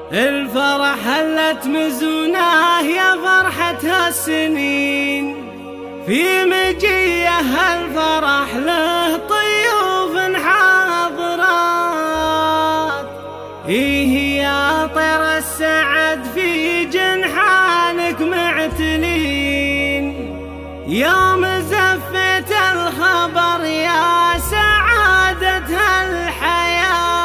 الفرح هلت مزوناه يا فرحة هالسنين، في مجيه الفرح له طيوف حاضرات. إيه يا طير السعد في جنحانك معتلين، يوم زفت الخبر يا سعادة هالحياة.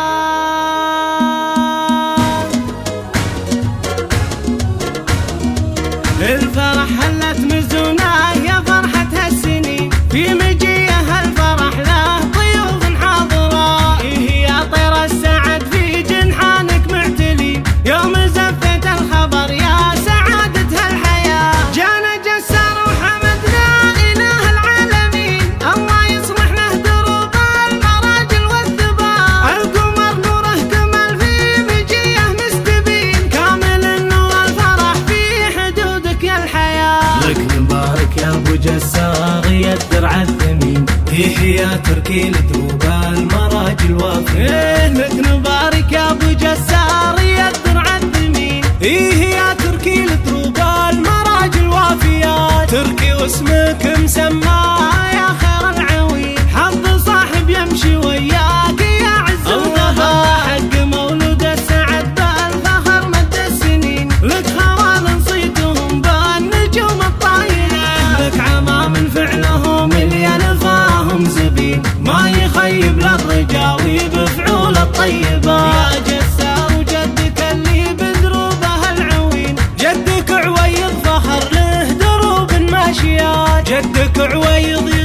الفرح هلت مزوناه يا فرحة هالسنين، في مجيه الفرح له ضيوف حاضرة. إيه يا طير السعد في جنحانك معتلين، يوم زفت الخبر يا سعادة هالحياة. جانا جسار وحمدنا إله العالمين، الله يصلح له دروب المراجل والثبات. القمر نوره كمل في مجيه مستبين، كامل النور الفرح في حدودك يا الحياة. لك مبارك يا ابو جسار يا الدرع الثمين، إيه يا تركي لدروب المراجل وافية. لك مبارك يا ابو جسار يا الدرع الثمين، إيه يا تركي لدروب المراجل وافيات. تركي واسمك مسمى يا خير العوين، حظ صاحب يمشي وياك يا عز الظهر. حق مولود السعد بالفخر مد السنين، لك خوال صيتهم بالنجوم الطايرة. لك عمام فعلهم اللي ينفاهم زبين، ما يخيب للرجاوي بفعول الطيبة. يا جسار وجدك اللي بدروبه العوين، جدك عويض فخر له دروب ماشيات. جدك عويض